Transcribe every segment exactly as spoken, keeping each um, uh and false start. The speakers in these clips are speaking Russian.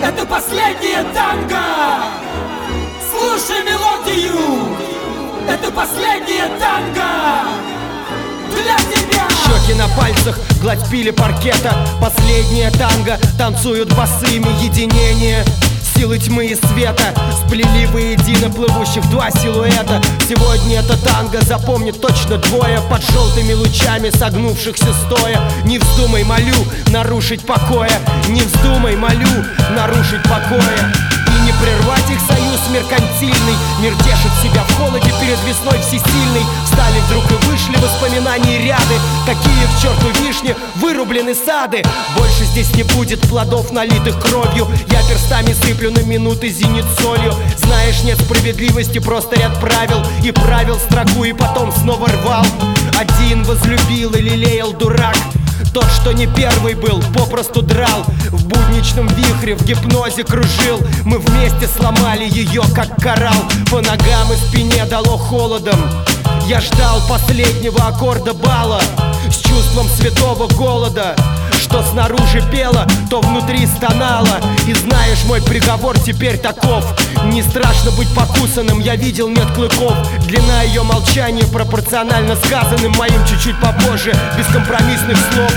Это последнее танго. Слушай мелодию. Это последнее танго для тебя. Щеки на пальцах, гладь пили паркета. Последнее танго, танцуют босыми единение. Силы тьмы и света сплели воедино плывущих два силуэта. Сегодня это танго запомнит точно двое под желтыми лучами согнувшихся стоя. Не вздумай, молю, нарушить покоя. Не вздумай, молю, нарушить покоя. И не прервать их союз меркантильный. Мир тешит себя в холоде перед весной всесильной. Встали вдруг и вышли воспоминаний ряды. Какие к черту вишни вырублены сады. Больше здесь не будет плодов, налитых кровью. Я перстами сыплю на минуты зенит солью. Знаешь, нет справедливости, просто ряд правил. И правил строку, и потом снова рвал. Один возлюбил и лелеял дурак. Тот, что не первый был, попросту драл. В будничном вихре, в гипнозе кружил. Мы вместе сломали ее, как коралл. По ногам и спине дало холодом. Я ждал последнего аккорда бала с чувством святого голода. Что снаружи пело, то внутри стонало. И знаешь, мой приговор теперь таков: не страшно быть покусанным, я видел, нет клыков. Длина ее молчания пропорционально сказанным моим чуть-чуть попозже, бескомпромиссных слов.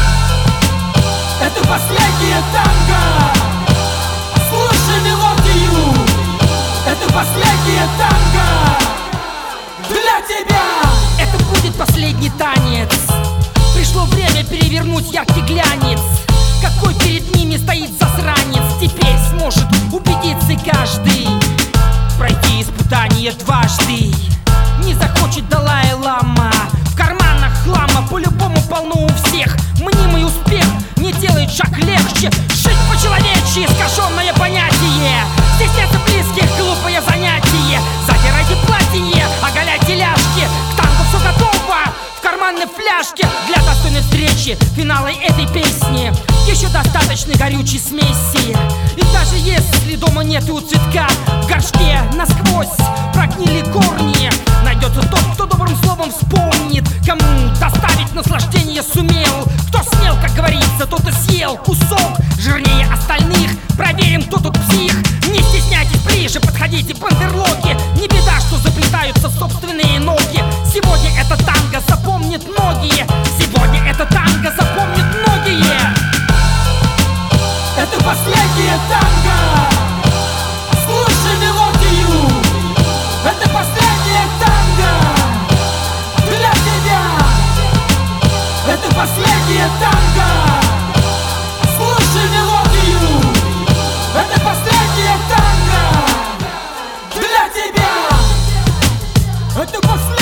Это последнее танго. Слушай мелодию. Это последнее танго для тебя. Это будет последний танец. Пришло время перевернуть яркий глянец. Какой перед ними стоит засранец. Теперь сможет убедиться каждый. Пройти испытание дважды. Не захочет Далай-лама. В карманах хлама по-любому полно у всех. Мнимый успех не делает шаг легче. Жить по-человечьи, искаженное понятие. Стесняться близких, глупое занятие. Задирайте платье, оголяйте ляжки. К танку все готово, в карманной фляжке. Для достойной встречи, финала этой песни еще достаточно горючей смеси. И даже если дома нет у цветка, в горшке насквозь прогнили корни. Найдется тот, кто добрым словом вспомнит, кому доставить наслаждение сумел. Кто смел, как говорится, тот и съел кусок жирнее остальных. Проверим, кто тут псих. Не стесняйтесь, ближе подходите, бандерлоги. Не беда, что заплетаются собственные ноги. Сегодня это танго запомнит многие. Сегодня это танго запомнит многие. Это последнее танго. Слушай мелодию. Это последнее танго для тебя. Это последнее танго. Слушай мелодию. Это последнее танго для тебя. Это последнее.